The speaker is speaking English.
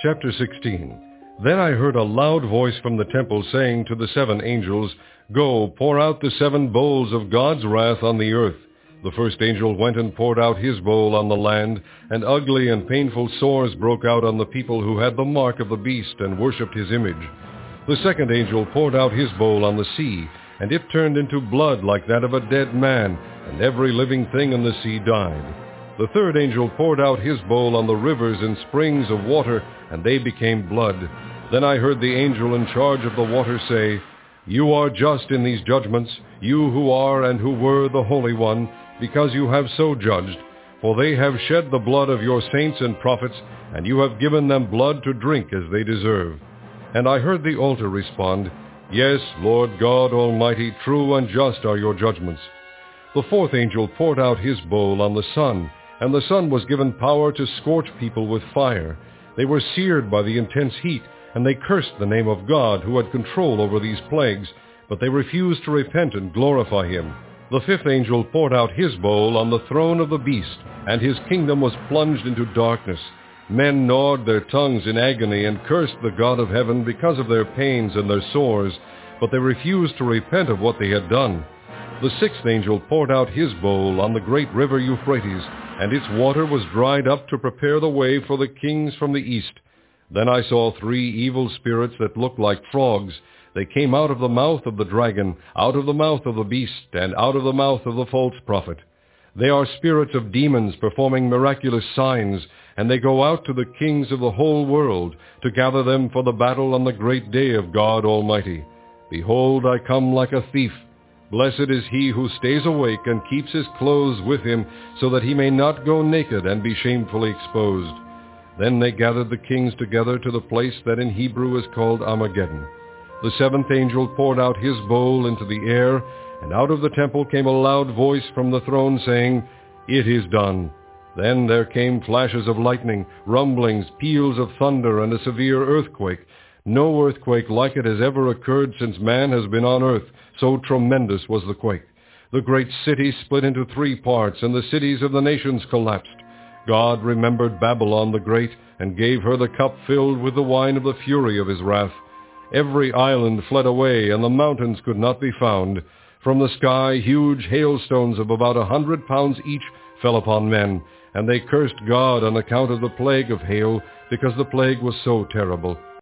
Chapter 16. Then I heard a loud voice from the temple saying to the 7 angels, "Go, pour out the 7 bowls of God's wrath on the earth." The first angel went and poured out his bowl on the land, and ugly and painful sores broke out on the people who had the mark of the beast and worshipped his image. The second angel poured out his bowl on the sea, and it turned into blood like that of a dead man, and every living thing in the sea died. The third angel poured out his bowl on the rivers and springs of water, and they became blood. Then I heard the angel in charge of the water say, "You are just in these judgments, you who are and who were the Holy One, because you have so judged. For they have shed the blood of your saints and prophets, and you have given them blood to drink as they deserve." And I heard the altar respond, "Yes, Lord God Almighty, true and just are your judgments." The fourth angel poured out his bowl on the sun, and the sun was given power to scorch people with fire. They were seared by the intense heat, and they cursed the name of God who had control over these plagues, but they refused to repent and glorify him. The fifth angel poured out his bowl on the throne of the beast, and his kingdom was plunged into darkness. Men gnawed their tongues in agony and cursed the God of heaven because of their pains and their sores, but they refused to repent of what they had done. The sixth angel poured out his bowl on the great river Euphrates, and its water was dried up to prepare the way for the kings from the east. Then I saw 3 evil spirits that looked like frogs. They came out of the mouth of the dragon, out of the mouth of the beast, and out of the mouth of the false prophet. They are spirits of demons performing miraculous signs, and they go out to the kings of the whole world to gather them for the battle on the great day of God Almighty. Behold, I come like a thief. Blessed is he who stays awake and keeps his clothes with him, so that he may not go naked and be shamefully exposed. Then they gathered the kings together to the place that in Hebrew is called Armageddon. The 7th angel poured out his bowl into the air, and out of the temple came a loud voice from the throne saying, "It is done." Then there came flashes of lightning, rumblings, peals of thunder, and a severe earthquake. No earthquake like it has ever occurred since man has been on earth, so tremendous was the quake. The great city split into 3 parts, and the cities of the nations collapsed. God remembered Babylon the Great, and gave her the cup filled with the wine of the fury of his wrath. Every island fled away, and the mountains could not be found. From the sky huge hailstones of about 100 pounds each fell upon men, and they cursed God on account of the plague of hail, because the plague was so terrible.